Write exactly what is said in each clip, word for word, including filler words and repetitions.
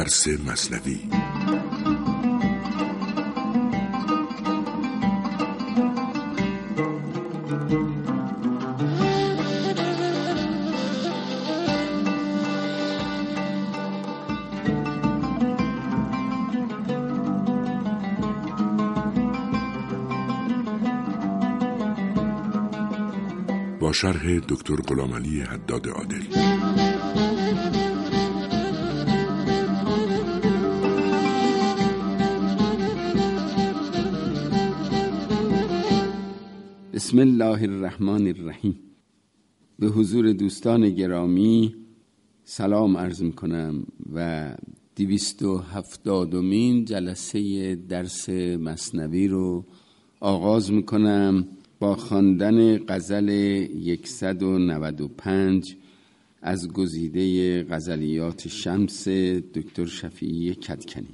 درس مثنوی. با شرح دکتر غلامعلی حداد عادل. بسم الله الرحمن الرحیم. به حضور دوستان گرامی سلام عرض میکنم و دویست و هفتادمین جلسه درس مثنوی رو آغاز میکنم با خواندن غزل صد و نود و پنج از گزیده غزلیات شمس دکتر شفیعی کدکنی.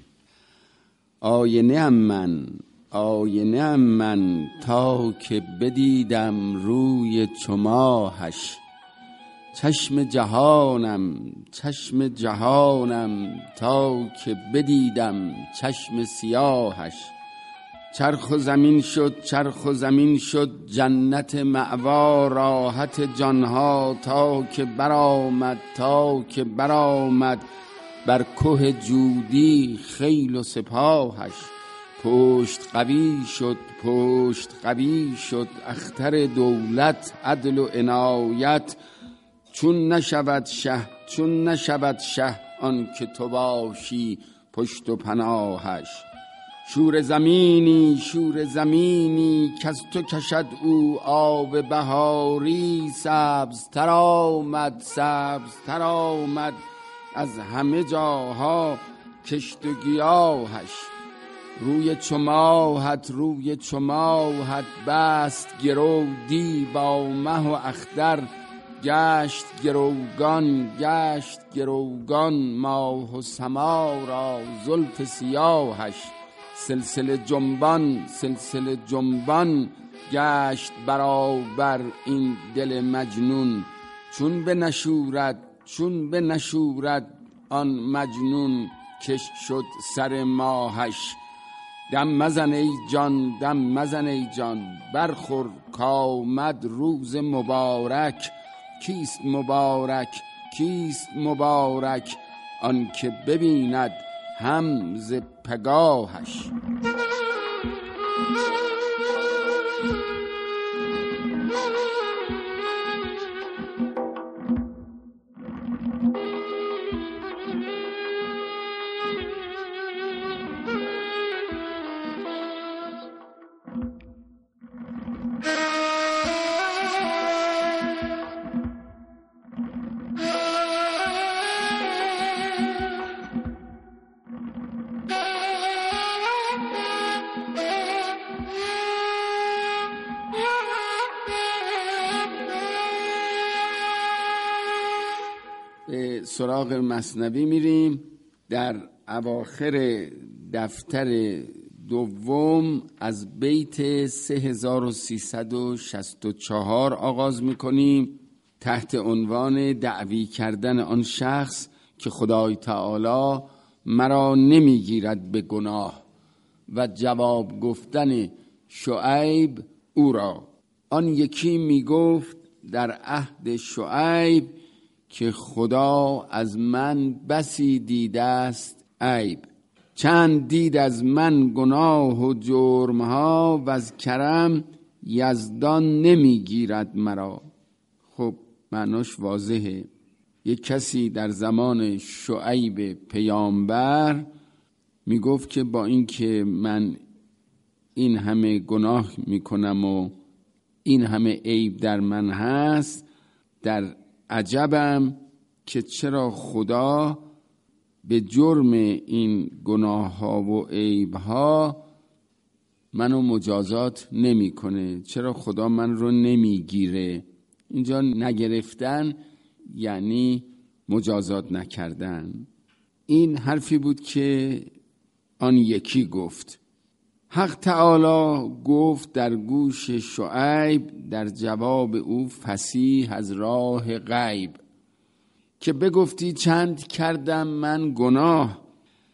آینه ام من، آینه ام من تا که بدیدم روی چو ماهش، چشم جهانم چشم جهانم تا که بدیدم چشم سیاهش. چرخ و زمین شد چرخ و زمین شد جنت مأوا راحت جانها، تا که برآمد تا که برآمد بر که جودی خیل و سپاهش. پشت قوی شد پشت قوی شد اختر دولت عدل و عنایت، چون نشود شه چون نشود شه آن که تو باشی پشت و پناهش. شور زمینی شور زمینی کز تو کشد او آب بهاری، سبز تر آمد سبز تر آمد از همه جاها کشت و گیاهش. روی چو ماهت روی چو ماهت بست گرو دی با مه و اختر، گشت گروگان گشت گروگان ماه و سما را زلف سیاهش. سلسله جنبان سلسله جنبان گشت برابر این دل مجنون، چون به نشورد چون به نشورد آن مجنون کش شد سر ماهش. دم مزن ای جان دم مزن ای جان برخور کامد روز مبارک. کیست مبارک کیست مبارک آن که ببیند هم ز پگاهش. سراغ مثنوی میریم. در اواخر دفتر دوم از بیت سه هزار و سیصد و شصت و چهار آغاز میکنیم تحت عنوان دعوی کردن آن شخص که خدای تعالی مرا نمیگیرد به گناه و جواب گفتن شعیب او را. آن یکی میگفت در عهد شعیب که خدا از من بسی دیده است عیب، چند دید از من گناه و جرمها و از کرم یزدان نمیگیرد مرا. خب معناش واضحه. یک کسی در زمان شعیب پیامبر میگفت که با اینکه من این همه گناه میکنم و این همه عیب در من هست، در عجبم که چرا خدا به جرم این گناه ها و عیب ها منو مجازات نمی کنه، چرا خدا من رو نمیگیره. اینجا نگرفتن یعنی مجازات نکردن. این حرفی بود که آن یکی گفت. حق تعالی گفت در گوش شعیب در جواب او فصیح از راه غیب که بگفتی چند کردم من گناه،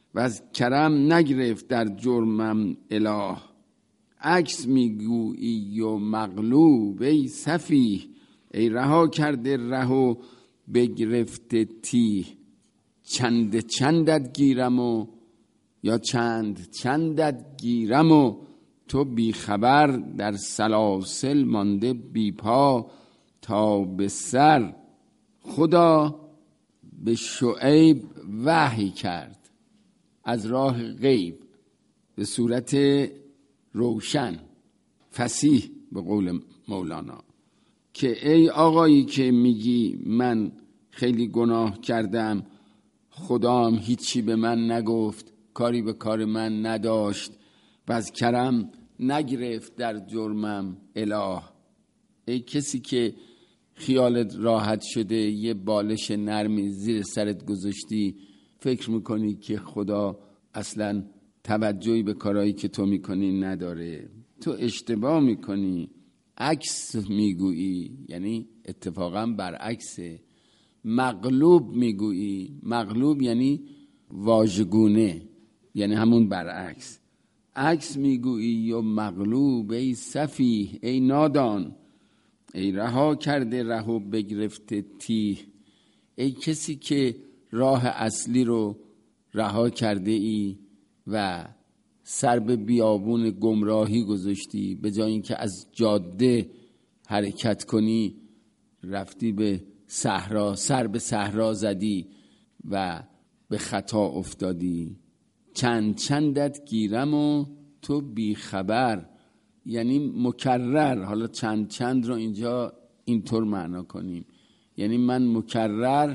و از کرم نگرفت در جرمم اله. عکس میگویی و مغلوب ای سفیه، ای رها کرده ره و بگرفته تیه. چند چندت گیرم و یا چند چندت گیرم و تو بی خبر، در سلاسل مانده بی پا تا به سر. خدا به شعیب وحی کرد از راه غیب به صورت روشن فصیح به قول مولانا که ای آقایی که میگی من خیلی گناه کردم، خدام هیچی به من نگفت، کاری به کار من نداشت و از کرم نگرفت در جرمم اله. ای کسی که خیالت راحت شده یه بالش نرمی زیر سرت گذاشتی، فکر میکنی که خدا اصلا توجهی به کارهایی که تو میکنی نداره. تو اشتباه میکنی. عکس میگویی یعنی اتفاقا برعکسه. مغلوب میگویی، مغلوب یعنی واژگونه، یعنی همون برعکس. عکس میگویی و مغلوب ای سفیه، ای نادان، ای رها کرده ره و بگرفته تیه. ای کسی که راه اصلی رو رها کرده ای و سر به بیابون گمراهی گذاشتی، به جای اینکه از جاده حرکت کنی رفتی به صحرا، سر به صحرا زدی و به خطا افتادی. چند چندت گیرم و تو بی خبر، یعنی مکرر. حالا چند چند رو اینجا اینطور معنا کنیم، یعنی من مکرر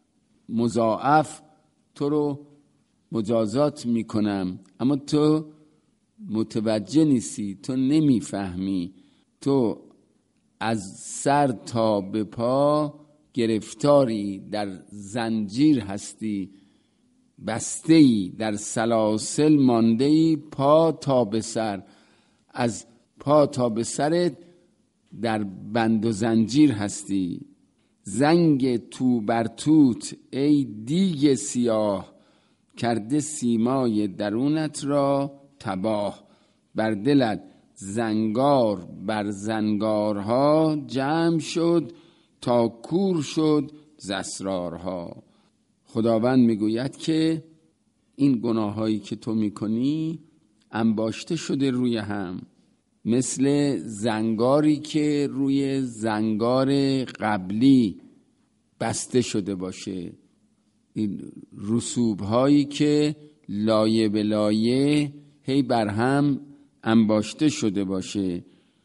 مضاعف تو رو مجازات میکنم، اما تو متوجه نیستی، تو نمیفهمی. تو از سر تا به پا گرفتاری، در زنجیر هستی، بسته‌ای، در سلاسل مانده‌ای، پا تا به سر. از پا تا به سرت در بند و زنجیر هستی. زنگ تو بر توت ای دیگ سیاه، کرده سیمای درونت را تباه. بر دلت زنگار بر زنگارها جمع شد، تا کور شد ز اسرارها. خداوند میگوید که این گناهایی که تو میکنی انباشته شده روی هم، مثل زنگاری که روی زنگار قبلی بسته شده باشه. این رسوب هایی که لایه به لایه هی بر هم انباشته شده باشه.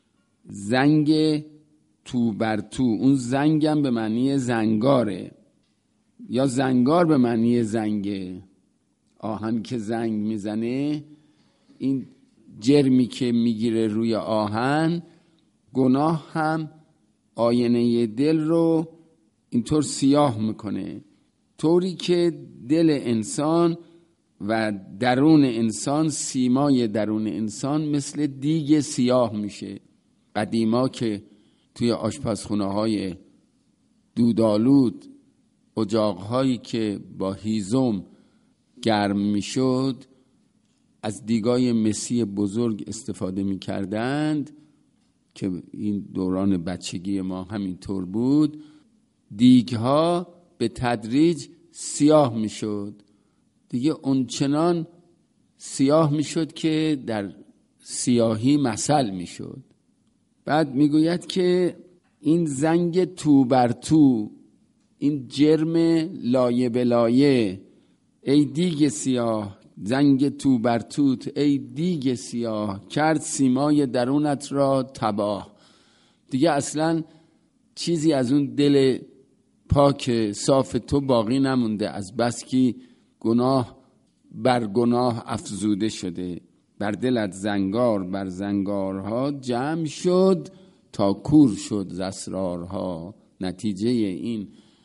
زنگ تو بر تو، اون زنگم به معنی زنگاره یا زنگار به معنی زنگه. آهن که زنگ میزنه، این جرمی که میگیره روی آهن، گناه هم آینه دل رو اینطور سیاه میکنه، طوری که دل انسان و درون انسان، سیمای درون انسان مثل دیگ سیاه میشه. قدیما که توی آشپزخونه های دودآلود، اجاقهایی که با هیزم گرم میشد، از دیگای مسی بزرگ استفاده میکردند که این دوران بچگی ما همینطور بود. دیگها به تدریج سیاه میشد، دیگه اونچنان سیاه میشد که در سیاهی مثل میشد. بعد میگوید که این زنگ تو بر تو، این جرم لایه به لایه، ای دیگ سیاه، زنگ تو بر توت ای دیگ سیاه، کرد سیمای درونت را تباه. دیگه اصلا چیزی از اون دل پاک صاف تو باقی نمونده، از بس که گناه بر گناه افزوده شده. بر دلت زنگار بر زنگارها جمع شد، تا کور شد ز اسرارها. نتیجه این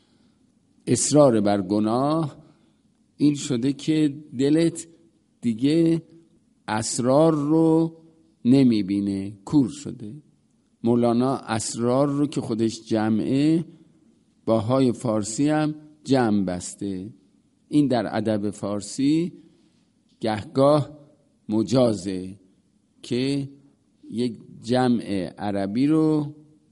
اصرار بر گناه این شده که دلت دیگه اسرار رو نمیبینه، کور شده. مولانا اسرار رو که خودش جمعه، با های فارسی هم جمع بسته. این در ادب فارسی گهگاه مجازه که یک جمع عربی رو،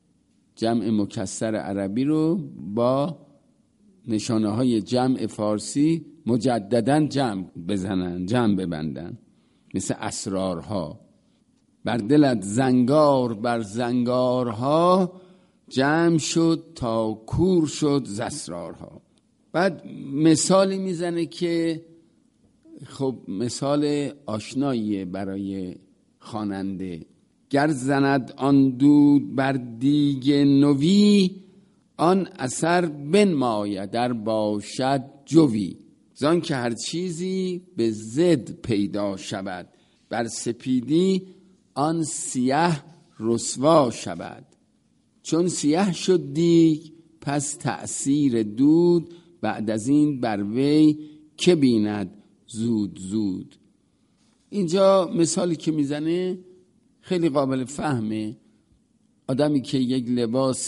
جمع مکسر عربی رو با نشانه های جمع فارسی مجدداً جمع بزنن، جمع ببندن، مثل اسرارها. بر دلت زنگار بر زنگارها، جمع شد تا کور شد ز اسرارها. بعد مثالی میزنه که خب مثال آشناییه برای خواننده. گر زند آن دود بر دیگ نوی، آن اثر بنماید در باشد جوی. زان که هر چیزی به ضد پیدا شود، بر سپیدی آن سیه رسوا شود. چون سیه شد دیگ پس تأثیر دود، بعد از این بر وی که بیند زود زود. اینجا مثالی که میزنه خیلی قابل فهمه. آدمی که یک لباس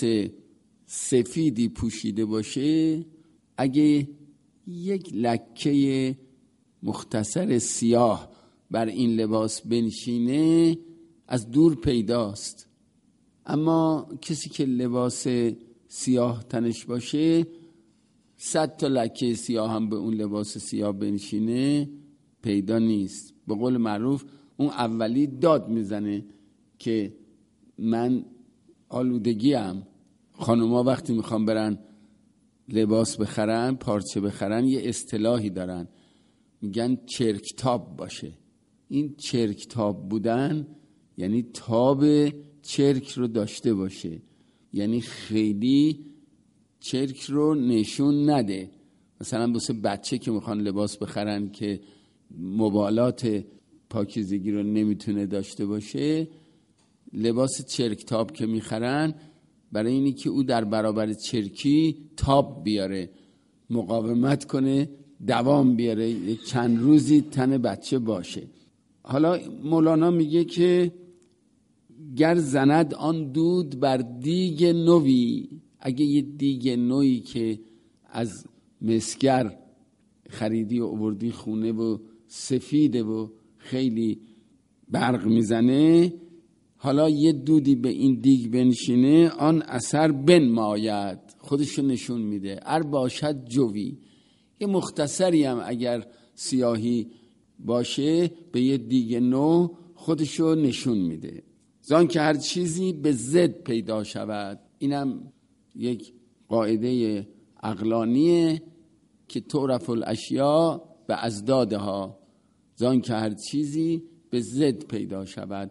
سفیدی پوشیده باشه، اگه یک لکه مختصر سیاه بر این لباس بنشینه از دور پیداست. اما کسی که لباس سیاه تنش باشه، صد تا لکه سیاه هم به اون لباس سیاه بنشینه پیدا نیست. به قول معروف اون اولی داد میزنه که من آلودگیم. خانوما وقتی میخوان برن لباس بخرن، پارچه بخرن، یه اصطلاحی دارن، میگن چرکتاب باشه. این چرکتاب بودن یعنی تاب چرک رو داشته باشه، یعنی خیلی چرک رو نشون نده. مثلا واسه بچه که میخوان لباس بخرن که مبالات پاکیزگی رو نمیتونه داشته باشه، لباس چرکتاب که میخرن برای اینی که او در برابر چرکی تاب بیاره، مقاومت کنه، دوام بیاره، یک چند روزی تن بچه باشه. حالا مولانا میگه که گر زند آن دود بر دیگ نوی، اگه یه دیگ نوی که از مسگر خریدی و آوردی خونه و سفیده و خیلی برق میزنه، حالا یه دودی به این دیگ بنشینه، آن اثر بنماید، خودشو نشون میده. ار باشد جوی، یه مختصری هم اگر سیاهی باشه به یه دیگ نو خودشو نشون میده. زان که هر چیزی به ضد پیدا شود. اینم یک قاعده عقلانیه که تعرف الاشیاء به ازدادها. زان که هر چیزی به ضد پیدا شود.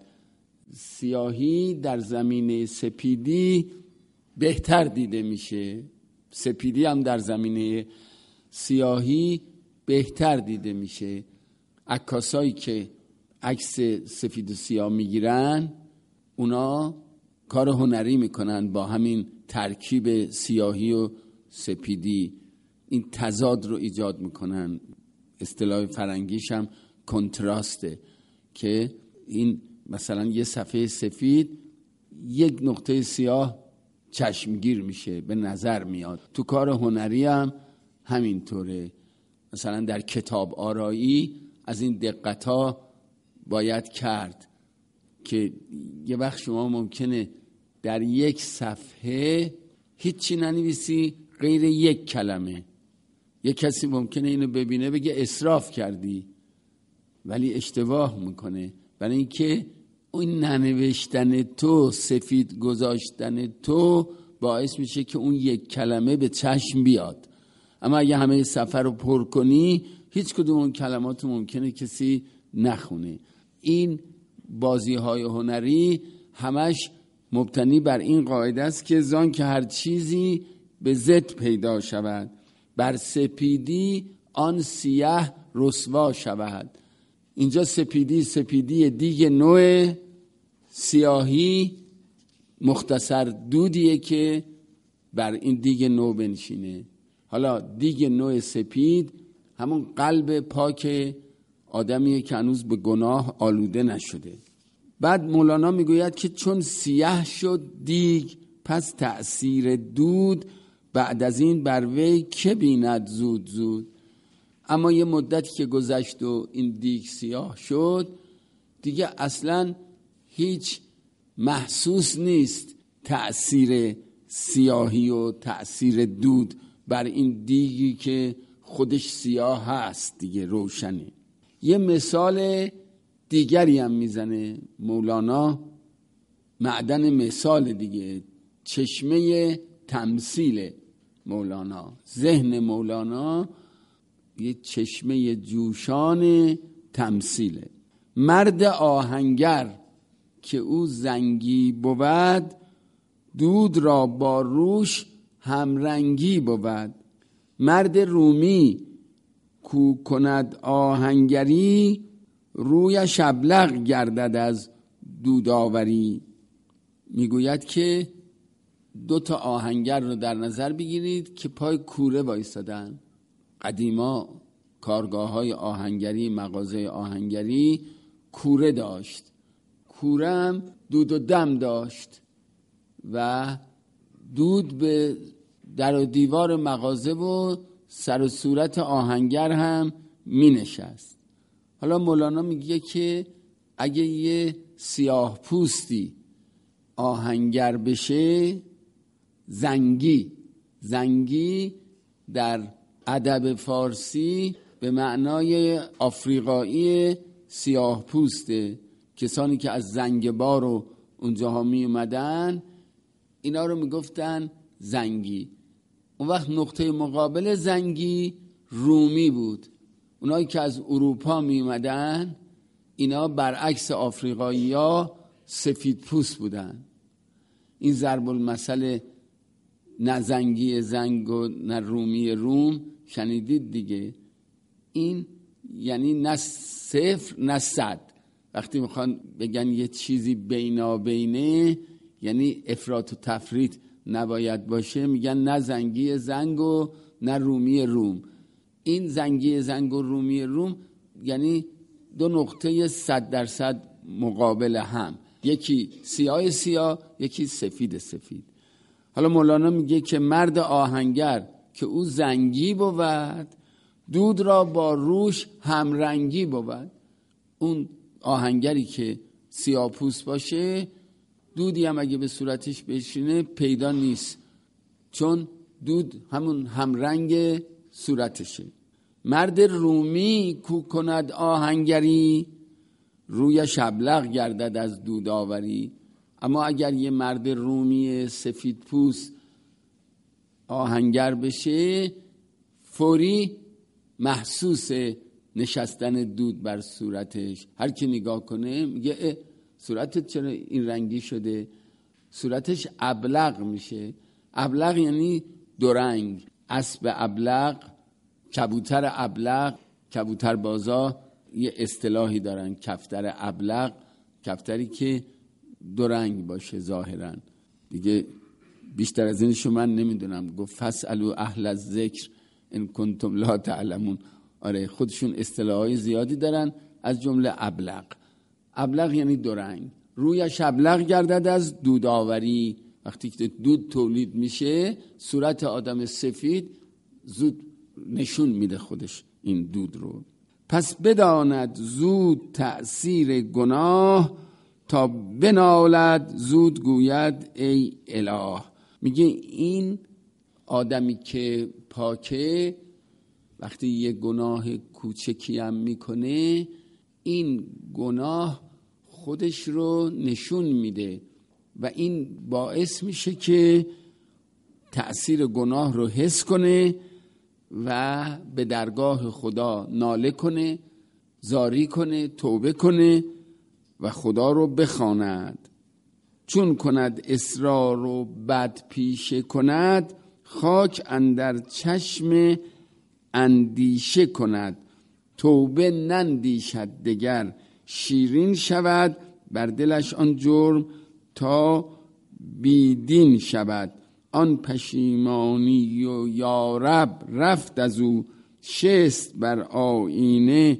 سیاهی در زمینه سپیدی بهتر دیده میشه، سپیدی هم در زمینه سیاهی بهتر دیده میشه. عکاسایی که عکس سفید و سیاه میگیرن، اونا کار هنری میکنن با همین ترکیب سیاهی و سپیدی، این تضاد رو ایجاد میکنن. اصطلاح فرنگیش هم کنتراسته، که این مثلا یه صفحه سفید یک نقطه سیاه چشمگیر میشه، به نظر میاد. تو کار هنری هم همینطوره. مثلا در کتاب آرایی از این دقت ها باید کرد که یه وقت شما ممکنه در یک صفحه هیچی ننویسی غیر یک کلمه. یک کسی ممکنه اینو ببینه بگه اسراف کردی، ولی اشتباه میکنه، برای اینکه اون ننوشتن تو، سفید گذاشتن تو باعث میشه که اون یک کلمه به چشم بیاد. اما اگه همه صفحه رو پر کنی، هیچ کدوم اون کلمات ممکنه کسی نخونه. این بازی های هنری همش مبتنی بر این قاعده است که زان که هر چیزی به ضد پیدا شود، بر سپیدی آن سیه رسوا شود. اینجا سپیدی سپیدی دیگ نوع، سیاهی مختصر دودیه که بر این دیگ نو بنشینه. حالا دیگ نوع سپید همون قلب پاک آدمیه که هنوز به گناه آلوده نشده. بعد مولانا میگوید که چون سیاه شد دیگ پس تأثیر دود، بعد از این بر وی که بیند زود زود. اما یه مدتی که گذشت و این دیگ سیاه شد، دیگه اصلا هیچ محسوس نیست تأثیر سیاهی و تأثیر دود بر این دیگی که خودش سیاه هست، دیگه روشنه. یه مثال دیگری هم میزنه مولانا، معدن مثال دیگه، چشمه تمثیل مولانا. ذهن مولانا یه چشمه جوشان تمثیله. مرد آهنگر که او زنگی بود، دود را با روش همرنگی بود. مرد رومی کو کند آهنگری، رویش ابلق گردد از دودآوری. میگوید که دو تا آهنگر رو در نظر بگیرید که پای کوره وایسادن. قدیما کارگاه های آهنگری، مغازه آهنگری کوره داشت. کوره هم دود و دم داشت و دود به در و دیوار مغازه و سر و صورت آهنگر هم می نشست. حالا مولانا میگه که اگه یه سیاه پوستی آهنگر بشه، زنگی زنگی در ادب فارسی به معنای آفریقایی سیاه پوسته. کسانی که از زنگبار و اونجاها می اومدن اینا رو میگفتن زنگی. اون وقت نقطه مقابل زنگی رومی بود. اونایی که از اروپا می اومدن اینا برعکس آفریقایی ها سفید پوست بودن. این ضرب المثل نه زنگی زنگ و نه رومی روم شنیدید دیگه. این یعنی نه صفر نه صد. وقتی میخوان بگن یه چیزی بینابینه، یعنی افراط و تفریط نباید باشه، میگن نه زنگی زنگ و نه رومی روم. این زنگی زنگ و رومی روم یعنی دو نقطه صد درصد مقابل هم، یکی سیاه سیاه، یکی سفید سفید. حالا مولانا میگه که مرد آهنگر که او زنگی بود، دود را با روش همرنگی بود. اون آهنگری که سیاه پوست باشه، دودی هم اگه به صورتش بشینه پیدا نیست، چون دود همون همرنگ صورتشه. مرد رومی کو کند آهنگری، رویش ابلق گردد از دودآوری. اما اگر یه مرد رومی سفید پوست آهنگر بشه، فوری محسوس نشستن دود بر صورتش. هر کی نگاه کنه میگه صورتت چرا این رنگی شده؟ صورتش ابلق میشه. ابلق یعنی دو رنگ. اسب ابلق، کبوتر ابلق. کبوتر بازا یه اصطلاحی دارن، کفتر ابلق، کفتری که دو رنگ باشه ظاهرا. دیگه بیشتر از اینشو من نمیدونم. گفت فاسالوا اهل الذکر ان کنتم لا تعلمون. آره خودشون اصطلاحای زیادی دارن، از جمله ابلق. ابلق یعنی دو رنگ. رویش ابلق گردد از دودآوری. وقتی که دود تولید میشه، صورت آدم سفید زود نشون میده خودش این دود رو. پس بداند زود تأثیر گناه، تا بنالد زود گوید ای اله. میگه این آدمی که پاکه وقتی یه گناه کوچکی هم میکنه، این گناه خودش رو نشون میده و این باعث میشه که تأثیر گناه رو حس کنه و به درگاه خدا ناله کنه، زاری کنه، توبه کنه و خدا رو بخواند. چون کند اصرار و بد پیشه کند، خاک اندر چشم اندیشه کند. توبه نندیشد دگر شیرین شود، بر دلش آن جرم تا بیدین شود. آن پشیمانی و یارب رفت از او، شست بر آینه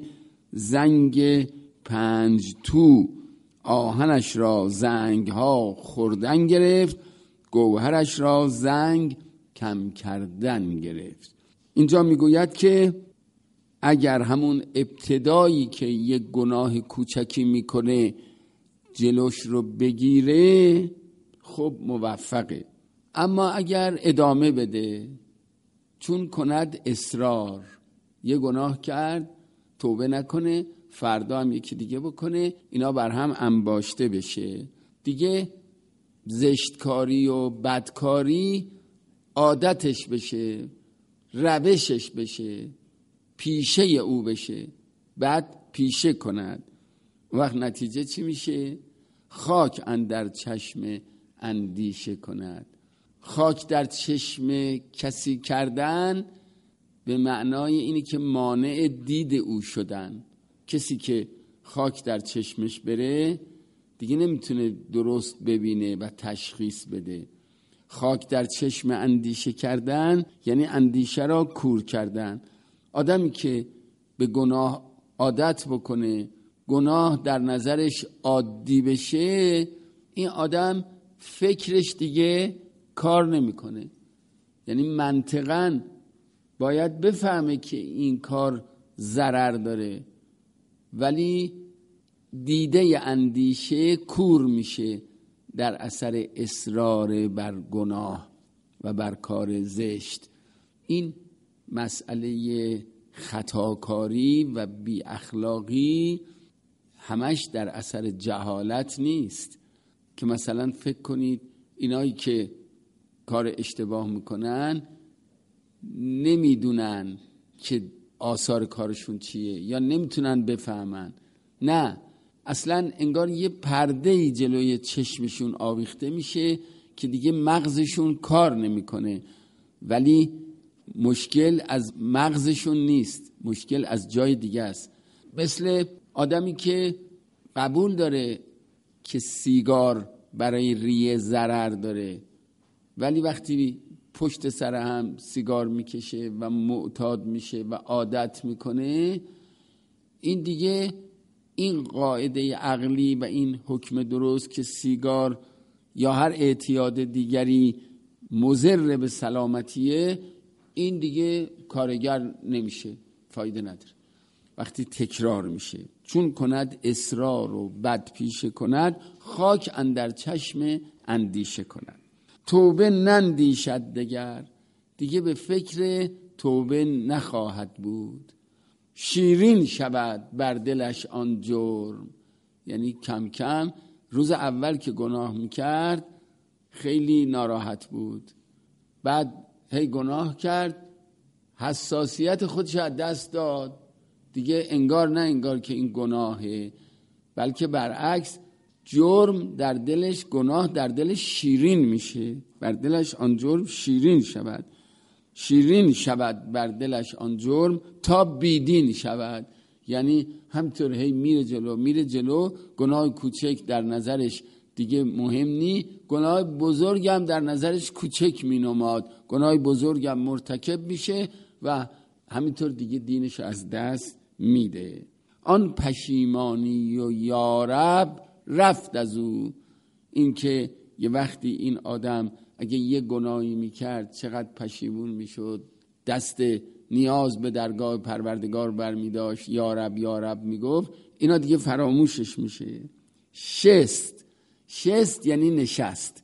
زنگ پنج تو. آهنش را زنگ ها خوردن گرفت، گوهرش را زنگ کم کردن گرفت. اینجا میگوید که اگر همون ابتدایی که یک گناه کوچکی میکنه جلوش رو بگیره خب موفقه. اما اگر ادامه بده، چون کند اصرار، یه گناه کرد توبه نکنه، فردا هم یکی دیگه بکنه، اینا بر هم انباشته بشه، دیگه زشتکاری و بدکاری عادتش بشه، روشش بشه، پیشه او بشه، بعد پیشه کند. وقت نتیجه چی میشه؟ خاک اندر چشم اندیشه کند. خاک در چشم کسی کردن به معنای اینی که مانع دید او شدن. کسی که خاک در چشمش بره دیگه نمیتونه درست ببینه و تشخیص بده. خاک در چشم اندیشه کردن یعنی اندیشه را کور کردن. آدمی که به گناه عادت بکنه، گناه در نظرش عادی بشه، این آدم فکرش دیگه کار نمیکنه. یعنی منطقاً باید بفهمه که این کار ضرر داره، ولی دیده اندیشه کور میشه در اثر اصرار بر گناه و بر کار زشت. این مسئله خطاکاری و بی اخلاقی همش در اثر جهالت نیست که مثلا فکر کنید اینایی که کار اشتباه میکنن نمیدونن که آثار کارشون چیه یا نمیتونن بفهمن. نه، اصلا انگار یه پرده‌ای جلوی چشمشون آویخته میشه که دیگه مغزشون کار نمیکنه. ولی مشکل از مغزشون نیست، مشکل از جای دیگه است. مثل آدمی که قبول داره که سیگار برای ریه ضرر داره، ولی وقتی پشت سر هم سیگار میکشه و معتاد میشه و عادت میکنه، این دیگه این قاعده عقلی و این حکم درست که سیگار یا هر اعتیاد دیگری مضر به سلامتیه، این دیگه کارگر نمیشه، فایده نداره. وقتی تکرار میشه، چون کند اصرار و بد پیشه کند، خاک اندر چشم اندیشه کند. توبه نندیشد دگر، دیگه به فکر توبه نخواهد بود. شیرین شود بر دلش آن جرم، یعنی کم کم روز اول که گناه میکرد خیلی ناراحت بود، بعد هی گناه کرد، حساسیت خودش از دست داد، دیگه انگار نه انگار که این گناهه، بلکه برعکس جرم در دلش، گناه در دلش شیرین میشه. بر دلش آن جرم شیرین شود، شیرین شود بر دلش آن جرم تا بیدین شود. یعنی همطور هی میره جلو میره جلو، گناه کوچک در نظرش دیگه مهم نی، گناه بزرگم در نظرش کوچک مینماد، گناه بزرگم مرتکب میشه و همینطور دیگه دینش از دست میده. آن پشیمانی و یارب رفت از او. این که یه وقتی این آدم اگه یه گناهی میکرد چقدر پشیمون میشد، دست نیاز به درگاه پروردگار برمیداشت، یارب یارب میگفت، اینا دیگه فراموشش میشه. شست، شست یعنی نشست.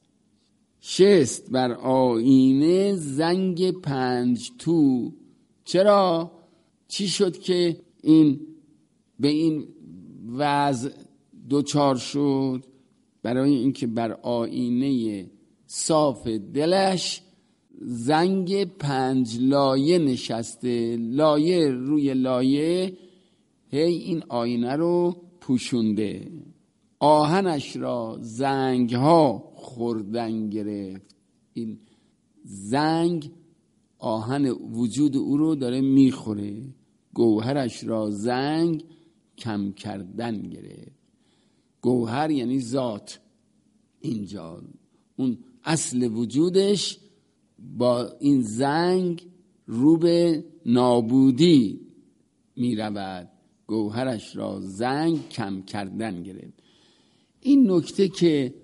شست بر آینه زنگ پنج تو. چرا؟ چی شد که این به این وضع دوچار شد؟ برای اینکه بر آینه صاف دلش زنگ پنج لایه نشسته، لایه روی لایه هی این آینه رو پوشونده. آهنش را زنگ ها خوردن گرفت. این زنگ آهن وجود او رو داره میخوره. گوهرش را زنگ کم کردن گرفت. گوهر یعنی ذات، اینجا اون اصل وجودش با این زنگ رو به نابودی می رود. گوهرش را زنگ کم کردن گرفت. این نکته که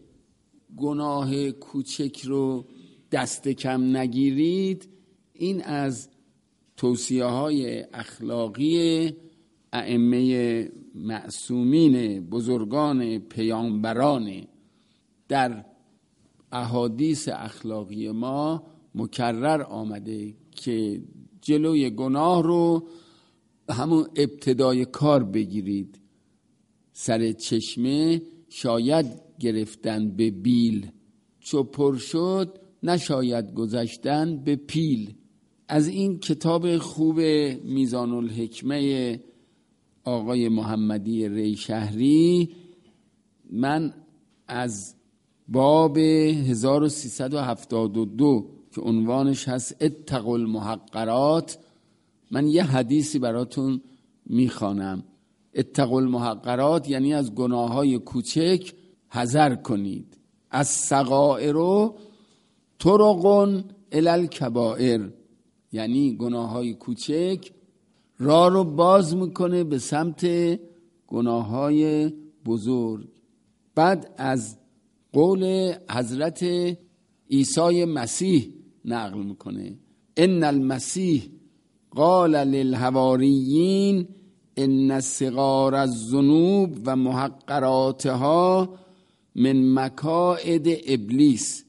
گناه کوچک رو دست کم نگیرید، این از توصیه های اخلاقی ائمه معصومین، بزرگان پیامبران در احادیث اخلاقی ما مکرر آمده که جلوی گناه رو همون ابتدای کار بگیرید. سر چشمه شاید گرفتن به بیل، چو پر شد نشاید گذشتن به پیل. از این کتاب خوب میزان الحکمه آقای محمدی ریشهری من از باب هزار و سیصد و هفتاد و دو که عنوانش هست اتقوا المحقرات، من یه حدیثی براتون میخوانم. اتقوا المحقرات یعنی از گناههای کوچک حذر کنید. از صغائر طرق الی الکبائر، یعنی گناههای کوچک راه رو باز میکنه به سمت گناههای بزرگ. بعد از قول حضرت عیسی مسیح نقل میکنه ان المسیح قال للحواریین ان صغار الذنوب و محقراتها من مکائد ابلیس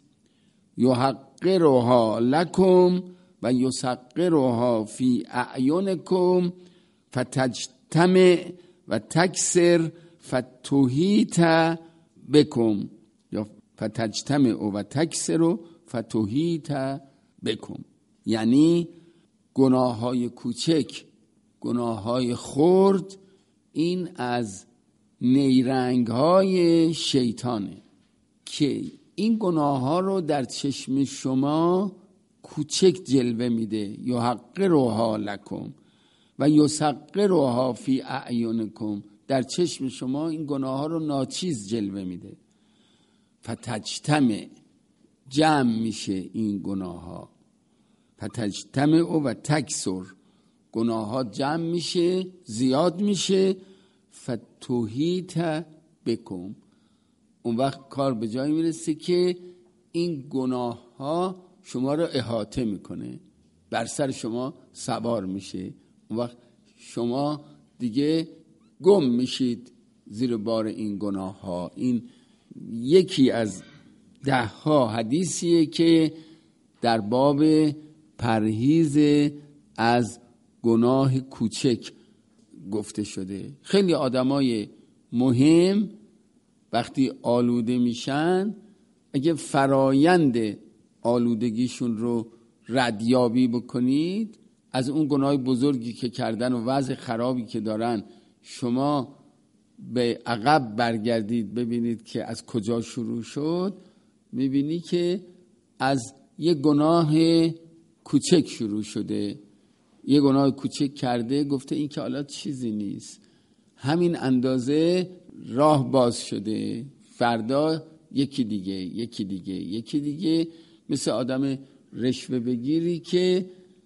یحقرها لکم و یصغرها فی اعینکم فتجتمع و تکسر فتحیط بکم، یا فتجتمع و تکسر فتحیط بکم. یعنی گناه های کوچک، گناه های خرد، این از نیرنگ های شیطانه که این گناه ها رو در چشم شما کوچک جلوه میده. یحقرها لکم و یصغرها فی اعینکم، در چشم شما این گناه ها رو ناچیز جلوه میده. فتجتمع، جمع میشه این گناه ها. فتجتمع و تکسر، گناه ها جمع میشه، زیاد میشه. فتحیط بکم، اون وقت کار به جای میرسه که این گناه ها شما رو احاطه میکنه، بر سر شما سوار میشه. اون وقت شما دیگه گم میشید زیر بار این گناه ها. این یکی از ده ها حدیثیه که در باب پرهیز از گناه کوچک گفته شده. خیلی آدمای مهم وقتی آلوده میشن، اگه فرایند آلودگیشون رو ردیابی بکنید، از اون گناه بزرگی که کردن و وضع خرابی که دارن شما به عقب برگردید ببینید که از کجا شروع شد، میبینی که از یه گناه کوچک شروع شده. یه گناه کوچک کرده، گفته این که حالا چیزی نیست، همین اندازه راه باز شده. فردا یکی دیگه یکی دیگه یکی دیگه، مثل آدم رشوه بگیری که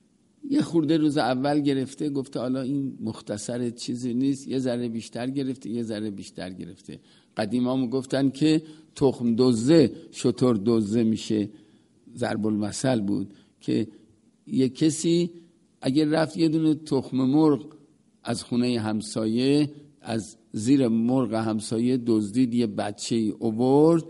یه خورده روز اول گرفته، گفته حالا این مختصر چیزی نیست، یه ذره بیشتر گرفته یه ذره بیشتر گرفته. قدیمامو گفتن که تخم دزه شتر دزه میشه، ضرب المثل بود که یه کسی اگر رفت یه دونه تخم مرغ از خونه همسایه، از زیر مرغ همسایه دزدید، یه بچه ای آورد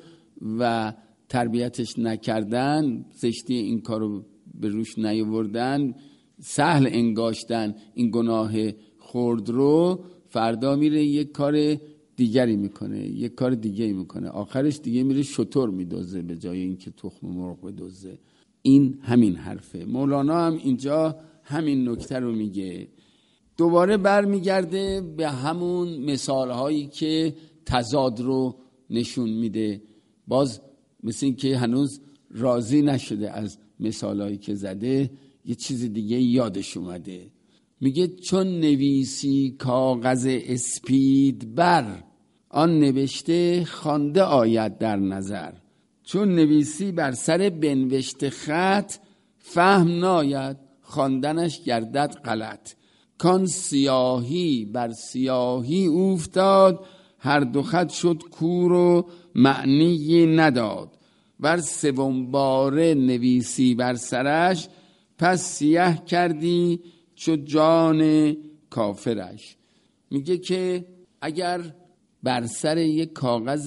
و تربیتش نکردن، زشتی این کارو به روش نیاوردن، سهل انگاشتن این گناه خرد رو، فردا میره یک کار دیگری میکنه، یک کار دیگری میکنه، آخرش دیگه میره شتر میدوزه به جای اینکه تخم مرغ بدوزه. این همین حرفه. مولانا هم اینجا همین نکته رو میگه. دوباره برمیگرده به همون مثال هایی که تضاد رو نشون میده. باز مثل این که هنوز راضی نشده از مثال هایی که زده، یه چیز دیگه یادش اومده. میگه چون نویسی کاغذ اسپید بر، آن نوشته خوانده آید در نظر. چون نویسی بر سر بنوشته خط، فهم ناید خواندنش گردد غلط. کان سیاهی بر سیاهی افتاد، هر دو خط شد کور و معنی نداد. بر سوم باره نویسی بر سرش، پس سیاه کردی شد جان کافرش. میگه که اگر بر سر یک کاغذ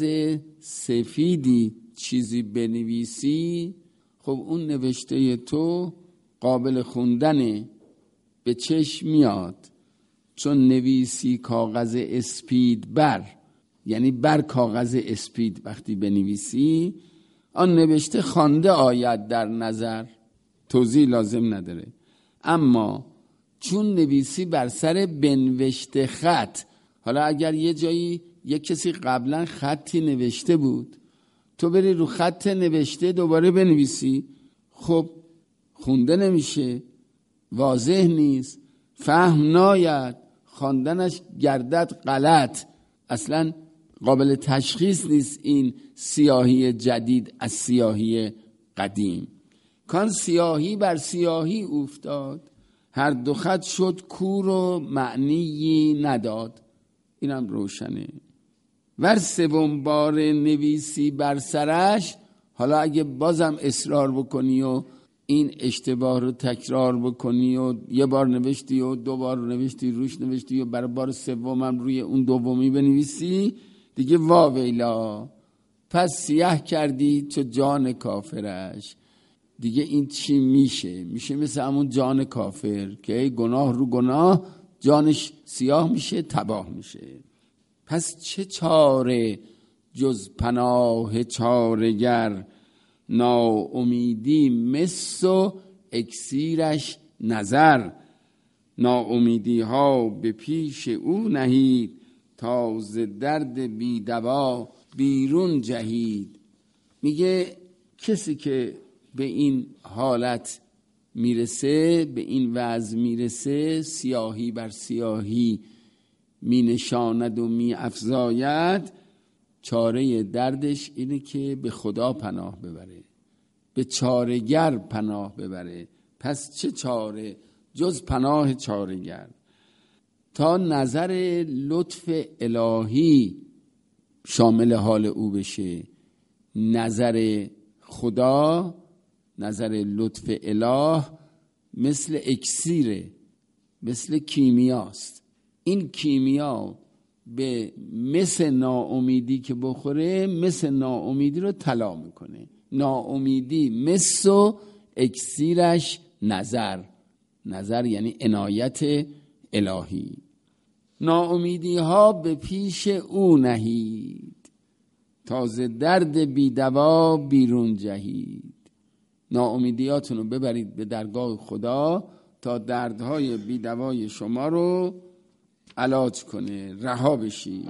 سفیدی چیزی بنویسی، خب اون نوشته تو قابل خوندنه، به چشم میاد، چون نویسی کاغذ اسپید بر، یعنی بر کاغذ اسپید وقتی بنویسی آن نوشته خوانده آید در نظر، توضیح لازم نداره. اما چون نویسی بر سر بنوشته خط، حالا اگر یه جایی یک کسی قبلا خطی نوشته بود، تو بری رو خط نوشته دوباره بنویسی، خب خونده نمیشه، واضح نیست، فهم ناید، خواندنش گردد غلط، اصلا قابل تشخیص نیست این سیاهی جدید از سیاهی قدیم. کان سیاهی بر سیاهی افتاد، هر دو خط شد کور و معنی نداد. اینم روشنه. ور سوم بار نویسی بر سرش، حالا اگه بازم اصرار بکنی و این اشتباه رو تکرار بکنی و یه بار نوشتی و دو بار نوشتی روش نوشتی و برای بار سومم روی اون دومی بنویسی، دیگه واویلا، پس سیاه کردی چو جان کافرش. دیگه این چی میشه؟ میشه مثل همون جان کافر که گناه رو گناه جانش سیاه میشه، تباه میشه. پس چه چاره جز پناه چارگر، ناامیدی مس و اکسیرش نظر. ناامیدی ها به پیش او نهید، تا ز درد بی دوا بیرون جهید. میگه کسی که به این حالت میرسه، به این وضع میرسه، سیاهی بر سیاهی می نشاند و می افزاید، چاره دردش اینه که به خدا پناه ببره، به چارگر پناه ببره. پس چه چاره جز پناه چارگر؟ تا نظر لطف الهی شامل حال او بشه. نظر خدا، نظر لطف اله مثل اکسیره، مثل کیمیاست. این کیمیا به مثل ناامیدی که بخوره، مثل ناامیدی رو طلا میکنه. ناامیدی مثل و اکسیرش نظر. نظر یعنی عنایت الهی. ناامیدی ها به پیش او نهید، تازه درد بی دوا بیرون جهید. ناامیدیاتون رو ببرید به درگاه خدا تا دردهای بی دوای شما رو علاج کنه، رها بشید.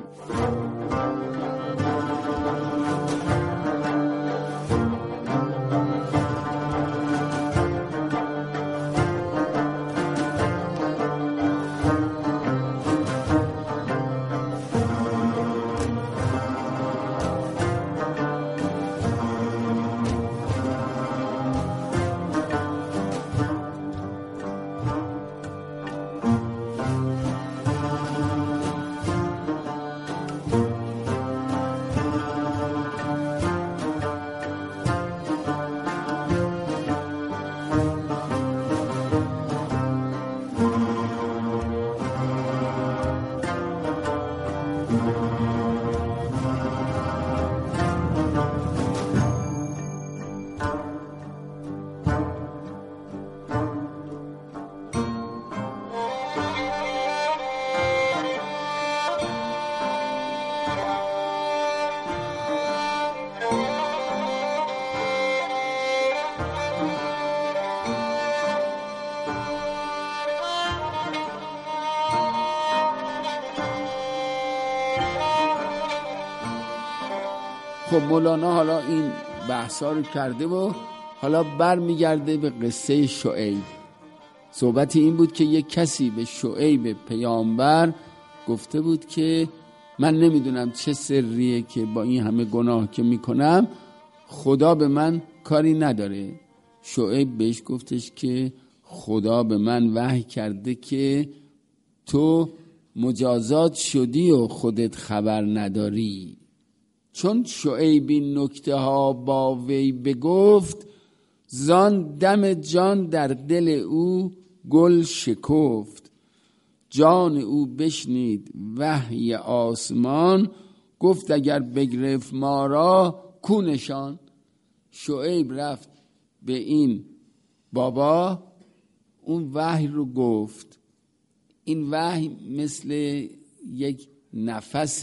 خب مولانا حالا این بحثا رو کرده و حالا بر میگرده به قصه شعیب. صحبت این بود که یک کسی به شعیب پیامبر گفته بود که من نمیدونم چه سریه که با این همه گناه که میکنم خدا به من کاری نداره. شعیب بهش گفتش که خدا به من وحی کرده که تو مجازات شدی و خودت خبر نداری. چون شعیب این نکته ها با وی بگفت، زان دم جان در دل او گل شکفت، جان او بشنید وحی آسمان، گفت اگر بگرفت ما را کو نشان. شعیب رفت به این بابا، اون وحی رو گفت. این وحی مثل یک نفس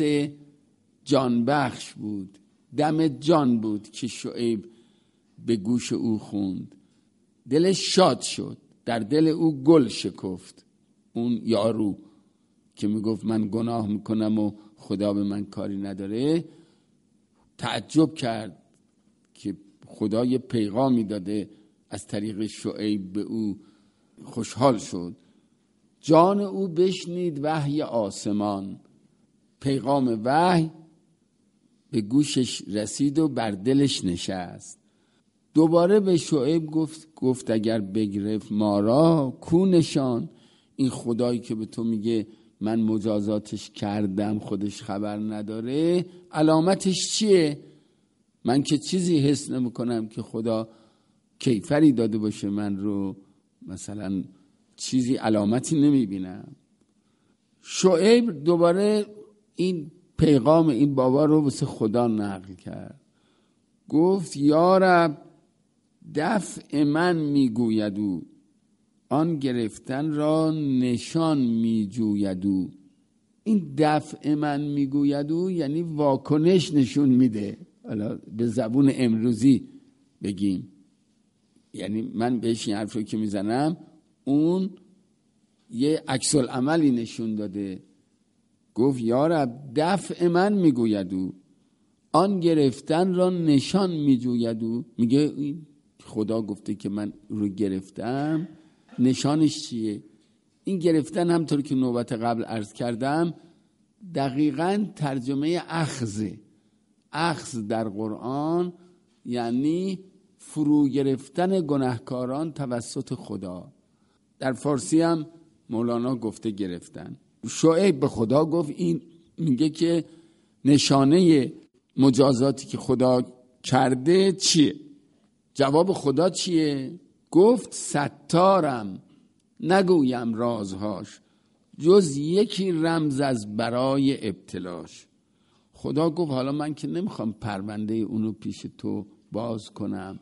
جانبخش بود، دم جان بود که شعیب به گوش او خوند. دلش شاد شد، در دل او گل شکفت. اون یارو که میگفت من گناه میکنم و خدا به من کاری نداره، تعجب کرد که خدا یه پیغامی داده از طریق شعیب به او. خوشحال شد. جان او بشنید وحی آسمان، پیغام وحی به گوشش رسید و بر دلش نشست. دوباره به شعیب گفت گفت اگر بگرفت ما را کو نشان. این خدایی که به تو میگه من مجازاتش کردم خودش خبر نداره، علامتش چیه؟ من که چیزی حس نمیکنم که خدا کیفری داده باشه من رو، مثلا چیزی علامتی نمیبینم. شعیب دوباره این پیغام این بابا رو واسه خدا نقل کرد. گفت یا رب دفع من میگوید او، آن گرفتن را نشان میجوید او. این دفع من میگوید او یعنی واکنش نشون میده. حالا به زبون امروزی بگیم، یعنی من بهش این حرف رو که میزنم اون یه عکس العملی نشون داده. گفت یا رب دفع من میگوید او، آن گرفتن را نشان میجوید او. میگه خدا گفته که من رو گرفتم، نشانش چیه؟ این گرفتن همطور که نوبت قبل عرض کردم دقیقاً ترجمه اخذه. اخذ در قرآن یعنی فرو گرفتن گناهکاران توسط خدا. در فارسی هم مولانا گفته گرفتن. شعیب به خدا گفت این میگه که نشانه مجازاتی که خدا کرده چیه؟ جواب خدا چیه؟ گفت ستارم نگویم رازهاش، جز یکی رمز از برای ابتلاش. خدا گفت حالا من که نمیخوام پرونده اونو پیش تو باز کنم،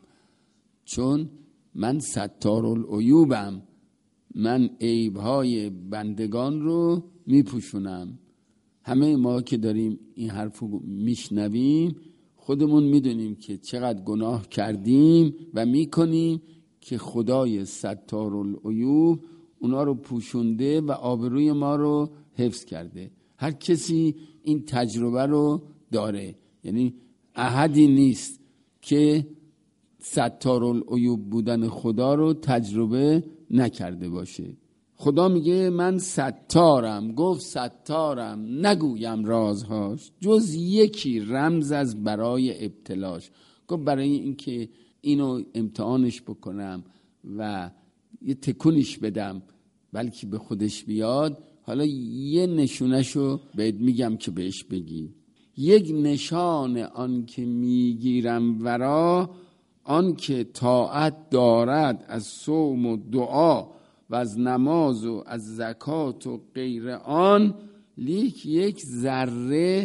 چون من ستارالعیوبم، من عیبهای بندگان رو میپوشونم. همه ما که داریم این حرف رو میشنویم خودمون میدونیم که چقدر گناه کردیم و میکنیم که خدای ستارالعیوب اونا رو پوشونده و آبروی ما رو حفظ کرده. هر کسی این تجربه رو داره، یعنی احدی نیست که ستارالعیوب بودن خدا رو تجربه نکرده باشه. خدا میگه من ستارم، گفت ستارم نگویم رازهاش، جز یکی رمز از برای ابتلاش. گفت برای اینکه اینو امتحانش بکنم و یه تکونش بدم بلکه به خودش بیاد، حالا یه نشونشو بهت میگم که بهش بگی. یک نشان آن که میگیرم ورا، آن که طاعت دارد از صوم و دعا و از نماز و از زکات و غیر آن، لیک یک ذره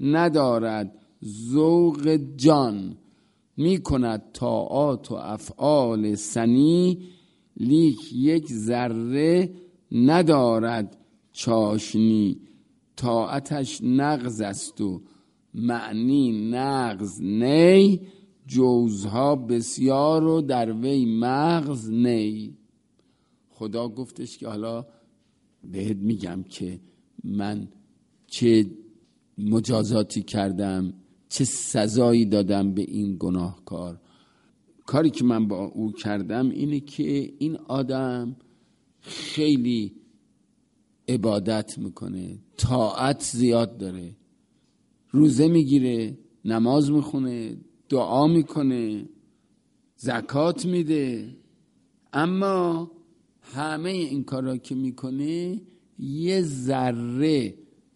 ندارد ذوق جان. می کند طاعات و افعال سنی، لیک یک ذره ندارد چاشنی. طاعتش نغز است و معنی نغز نی، جوزها بسیار و در وی مغز نی. خدا گفتش که حالا بهت میگم که من چه مجازاتی کردم، چه سزایی دادم به این گناهکار. کاری که من با او کردم اینه که این آدم خیلی عبادت میکنه، طاعت زیاد داره، روزه میگیره، نماز میخونه، دعا میکنه، زکات میده، اما همه این کارا که میکنه یه ذره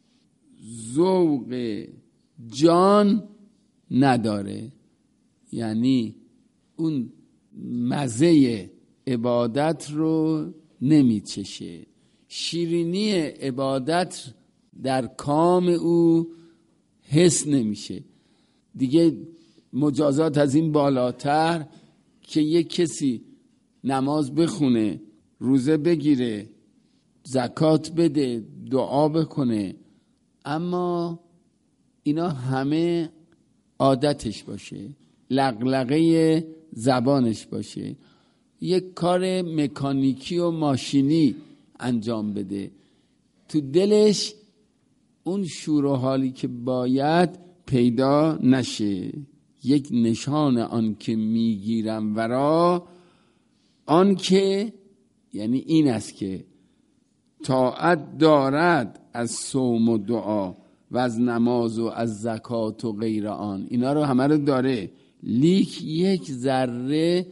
ذوق جان نداره. یعنی اون مزه عبادت رو نمیچشه. شیرینی عبادت در کام او حس نمیشه. دیگه مجازات از این بالاتر که یک کسی نماز بخونه، روزه بگیره، زکات بده، دعا بکنه، اما اینا همه عادتش باشه، لغلغه زبانش باشه، یک کار مکانیکی و ماشینی انجام بده، تو دلش اون شور و حالی که باید پیدا نشه. یک نشان آن که میگیرم ورا، آن که یعنی این است که طاعت دارد از صوم و دعا و از نماز و از زکات و غیر آن، اینا رو همه رو داره، لیک یک ذره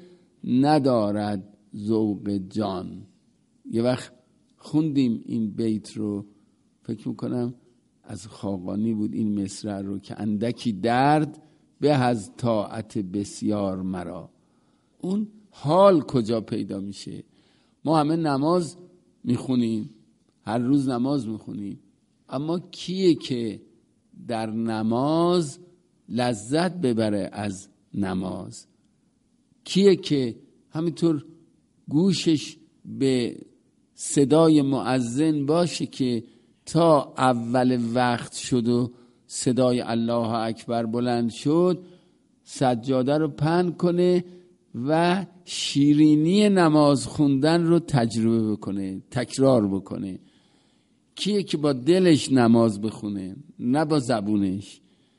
ندارد ذوق جان. یه وقت خوندیم این بیت رو، فکر میکنم از خاقانی بود این مصرع رو، که اندکی درد به از طاعت بسیار مرا. اون حال کجا پیدا میشه؟ ما همه نماز میخونیم، هر روز نماز میخونیم، اما کیه که در نماز لذت ببره از نماز؟ کیه که همینطور گوشش به صدای مؤذن باشه که تا اول وقت شد و صدای الله اکبر بلند شد سجاده رو پهن کنه و شیرینی نماز خوندن رو تجربه بکنه، تکرار بکنه؟ کیه که با دلش نماز بخونه نه با زبونش؟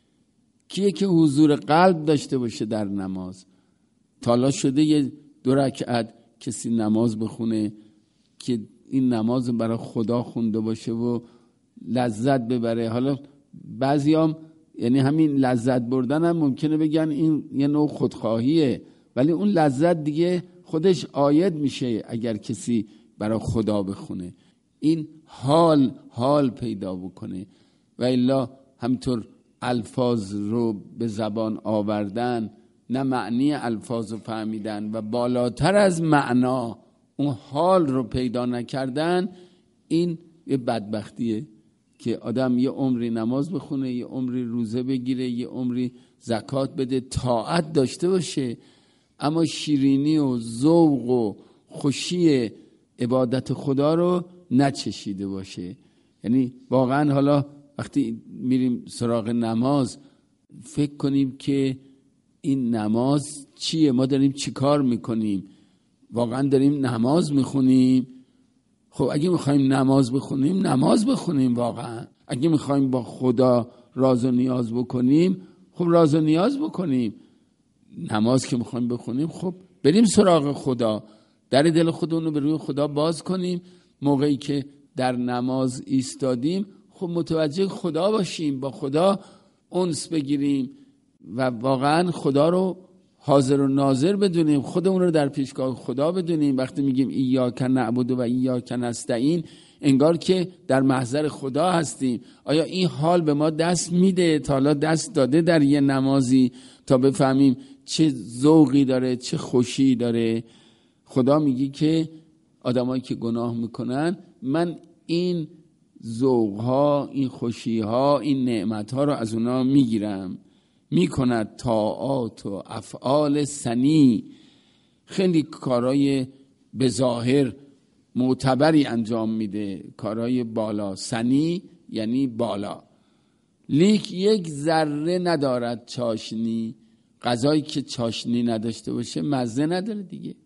کیه که حضور قلب داشته باشه در نماز؟ تالا شده یه دو رکعت کسی نماز بخونه که این نماز برای خدا خونده باشه و لذت ببره؟ حالا بعضیام یعنی همین لذت بردن هم ممکنه بگن این یه نوع خودخواهیه، ولی اون لذت دیگه خودش عاید میشه اگر کسی برای خدا بخونه، این حال حال پیدا بکنه. و الا همینطور الفاظ رو به زبان آوردن، نه معنی الفاظ رو فهمیدن و بالاتر از معنا اون حال رو پیدا نکردن، این یه بدبختیه که آدم یه عمری نماز بخونه، یه عمری روزه بگیره، یه عمری زکات بده، طاعت داشته باشه، اما شیرینی و ذوق و خوشی عبادت خدا رو نچشیده باشه. یعنی واقعا حالا وقتی میریم سراغ نماز فکر کنیم که این نماز چیه، ما داریم چی کار میکنیم؟ واقعا داریم نماز میخونیم؟ خب اگه میخوایم نماز بخونیم نماز بخونیم واقعا. اگه میخوایم با خدا راز و نیاز بکنیم خب راز و نیاز بکنیم. نماز که میخوایم بخونیم خب بریم سراغ خدا، در دل خودمون رو به روی خدا باز کنیم. موقعی که در نماز ایستادیم خب متوجه خدا باشیم، با خدا انس بگیریم و واقعا خدا رو حاضر و ناظر بدونیم، خودمون رو در پیشگاه خدا بدونیم. وقتی میگیم ایاک نعبد و ایاک نستعین، انگار که در محضر خدا هستیم. آیا این حال به ما دست میده؟ تا حالا دست داده در یه نمازی تا بفهمیم چه ذوقی داره، چه خوشی داره؟ خدا میگی که آدمایی که گناه میکنن من این ذوقها، این خوشیها، این نعمتها رو از اونا میگیرم. میکند طاعات و افعال سنی، خیلی کارهای به ظاهر معتبری انجام میده، کارهای بالا. سنی یعنی بالا، لیک یک ذره ندارد چاشنی. غذایی که چاشنی نداشته باشه مزه نداره دیگه.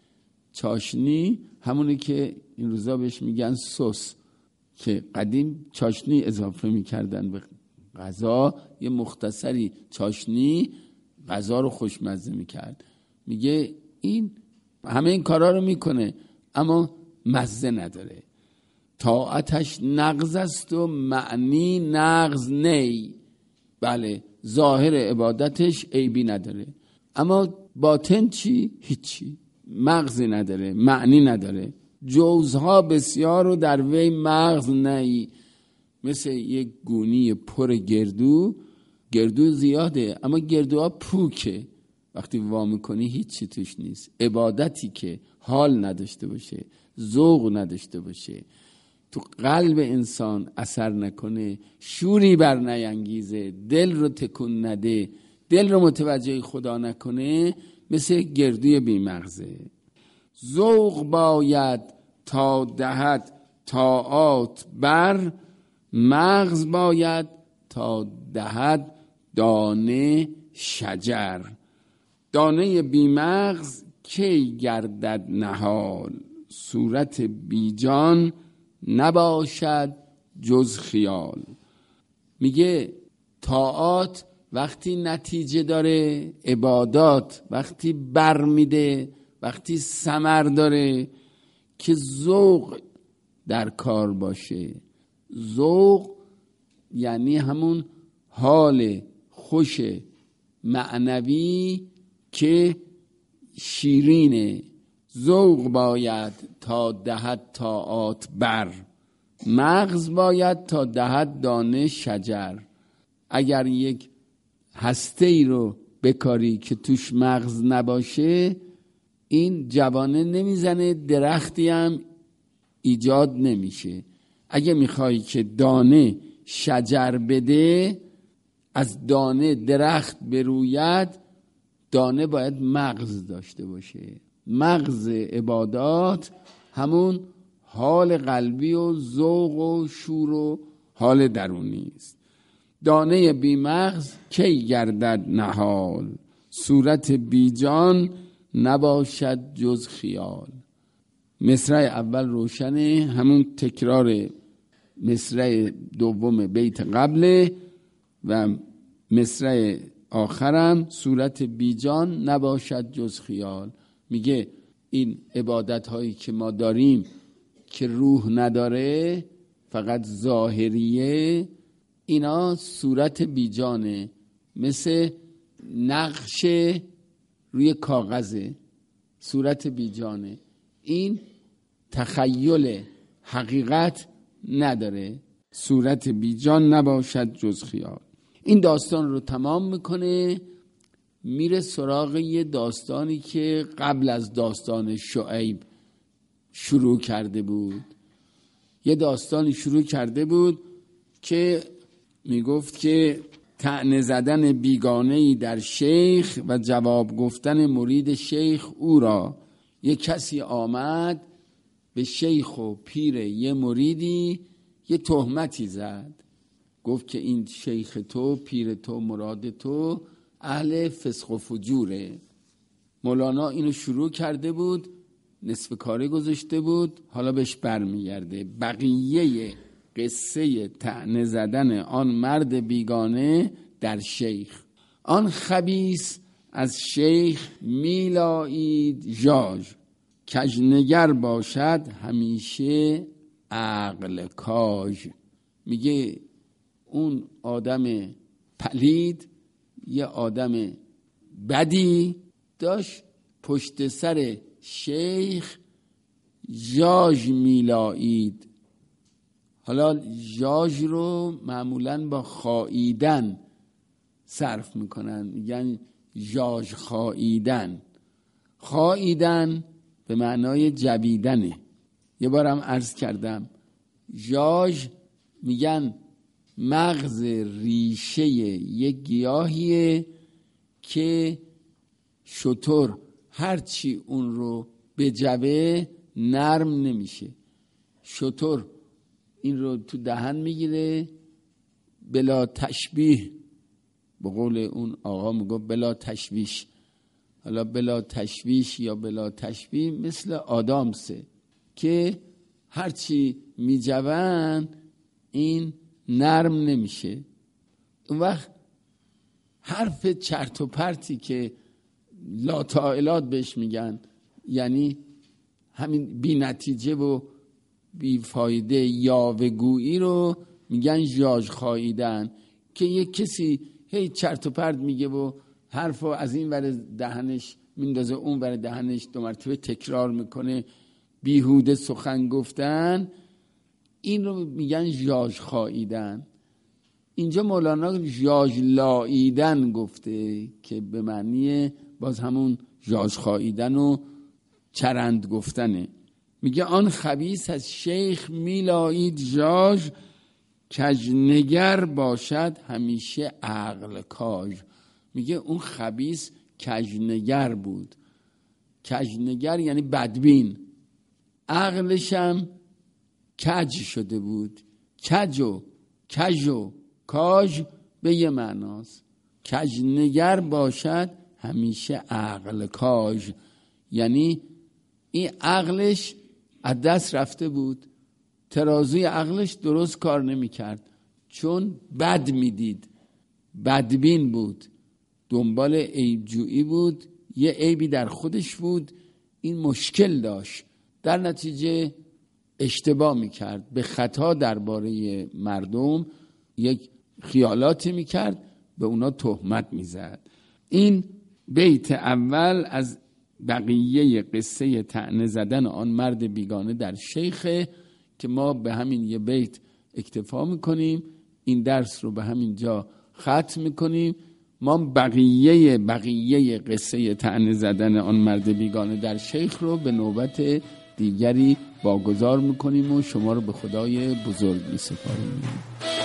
چاشنی همونی که این روزا بهش میگن سس، که قدیم چاشنی اضافه میکردن به غذا، یه مختصری چاشنی غذا رو خوشمزه میکرد. میگه این همه این کارا رو میکنه اما مزه نداره. طاعتش نغز است و معنی نغز نی. بله، ظاهر عبادتش عیبی نداره اما باطن چی؟ هیچی، مغزی نداره، معنی نداره. جوزها بسیار و در وی مغز نی. مثل یک گونی پر گردو، گردو زیاده اما گردوها پوکه، وقتی وا میکنی هیچی توش نیست. عبادتی که حال نداشته باشه، ذوق نداشته باشه، تو قلب انسان اثر نکنه، شوری بر نینگیزه، دل رو تکون نده، دل رو متوجه خدا نکنه، مثل گردوی بیمغزه. ذوق باید تا دهد طاعات بر، مغز باید تا دهد دانه شجر. دانه بیمغز کی گردد نهال، صورت بیجان نباشد جز خیال. میگه طاعات وقتی نتیجه داره، عبادات وقتی بر میده، وقتی ثمر داره، که ذوق در کار باشه. ذوق یعنی همون حال خوش معنوی که شیرینه. ذوق باید تا دهد طاعات بر، مغز باید تا دهد دانه شجر. اگر یک هسته ای رو بکاری که توش مغز نباشه، این جوانه نمیزنه، درختی هم ایجاد نمیشه. اگه میخوای که دانه شجر بده، از دانه درخت بروید، دانه باید مغز داشته باشه. مغز عبادات همون حال قلبی و ذوق و شور و حال درونی است. دانه بی مغز کی گردد نهال، صورت بی جان نباشد جز خیال. مصرع اول روشنه، همون تکرار مصرع دوم بیت قبله و مصرع آخرم صورت بی جان نباشد جز خیال. میگه این عبادت هایی که ما داریم که روح نداره، فقط ظاهریه، اینا صورت بی جانه، مثل نقش روی کاغذه، صورت بی جانه. این تخیل حقیقت نداره، صورت بی جان نباشد جز خیال. این داستان رو تمام میکنه، میره سراغ یه داستانی که قبل از داستان شعیب شروع کرده بود. یه داستانی شروع کرده بود که میگفت که طعنه زدن بیگانه‌ای در شیخ و جواب گفتن مرید شیخ او را. یه کسی آمد به شیخ و پیر یه مریدی یه تهمتی زد، گفت که این شیخ تو، پیر تو، مراد تو اهل فسق و فجوره. مولانا اینو شروع کرده بود، نصف کاره گذاشته بود، حالا بهش برمیگرده. بقیه قصه طعنه زدن آن مرد بیگانه در شیخ. آن خبیث از شیخ میلایید ژاژ، کژنگر باشد همیشه عقل کاژ. میگه اون آدم پلید، یه آدم بدی داشت پشت سر شیخ ژاژ میلایید. حالا ژاژ رو معمولاً با خاییدن صرف میکنن، میگن ژاژ خاییدن. خاییدن به معنای جویدنه. یه بارم عرض کردم ژاژ میگن مغز ریشه یک گیاهیه که شتر هرچی اون رو بجوه نرم نمیشه. شتر این رو تو دهن میگیره بلا تشبیه، به قول اون آقا میگه بلا تشویش. حالا بلا تشویش یا بلا تشبیه مثل آدامسه که هرچی میجوان این نرم نمیشه. اون وقت حرف چرت و پرتی که لاتائلات بهش میگن، یعنی همین بی نتیجه و بی فایده یاوه‌گویی رو میگن ژاژ خاییدن، که یک کسی هی چرت و پرت میگه و حرفو از این ور دهنش میندازه اون ور دهنش، دو مرتبه تکرار میکنه، بیهوده سخن گفتن، این رو میگن ژاژ خاییدن. اینجا مولانا ژاژ لاییدن گفته که به معنی باز همون ژاژ خاییدن و چرند گفتنه. میگه آن خبیث از شیخ میلایید ژاژ، کژنگر باشد همیشه عقل کاژ. میگه اون خبیث کژنگر بود. کژنگر یعنی بدبین، عقلش هم کج شده بود. کج و کژ و کاژ به یه معناست. کژنگر باشد همیشه عقل کاژ، یعنی این عقلش از دست رفته بود، ترازوی عقلش درست کار نمی کرد، چون بد می دید، بدبین بود، دنبال عیبجویی بود، یه عیبی در خودش بود، این مشکل داشت، در نتیجه اشتباه می کرد، به خطا درباره مردم یک خیالاتی می کرد، به اونا تهمت می زد. این بیت اول از بقیه قصه طعنه زدن آن مرد بیگانه در شیخه که ما به همین یه بیت اکتفا میکنیم، این درس رو به همین جا ختم میکنیم. ما بقیه بقیه قصه طعنه زدن آن مرد بیگانه در شیخ رو به نوبت دیگری واگذار میکنیم و شما رو به خدای بزرگ میسپاریم.